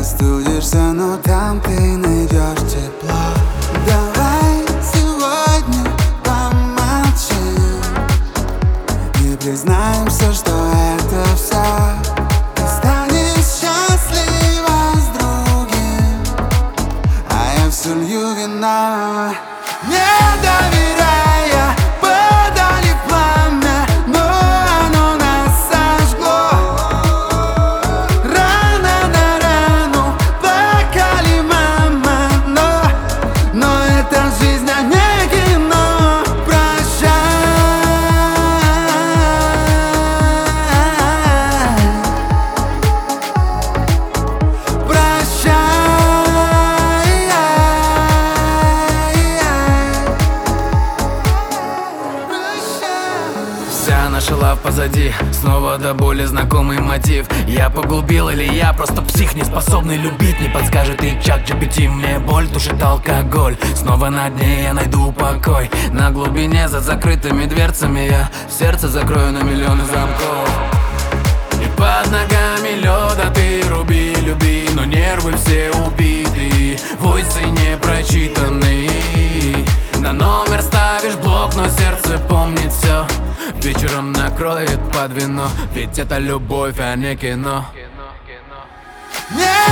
простудишься, но там ты найдешь тепло. Давай сегодня помолчим и признаемся, что это все. Ты станешь счастлива с другим, а я все лью вино. Не доверяя, подали пламя, но оно нас сожгло. Рана на рану плакали, мама, но это жизнь, а не кино. Прощай, прощай. Вся наша лав позади, снова до боли знакомый мотив. Я погубил или я просто псих, не способный любить? Не подскажет и чат GPT, мне боль тушит алкоголь. Снова на дне я найду покой, на глубине за закрытыми дверцами я сердце закрою на миллионы замков. И под ногами лёда ты руби, люби, но нервы все убиты, войсы не прочитаны. На номер ставишь блок, но сердце помнит все. Вечером накроет под вино, ведь это любовь, а не кино. Не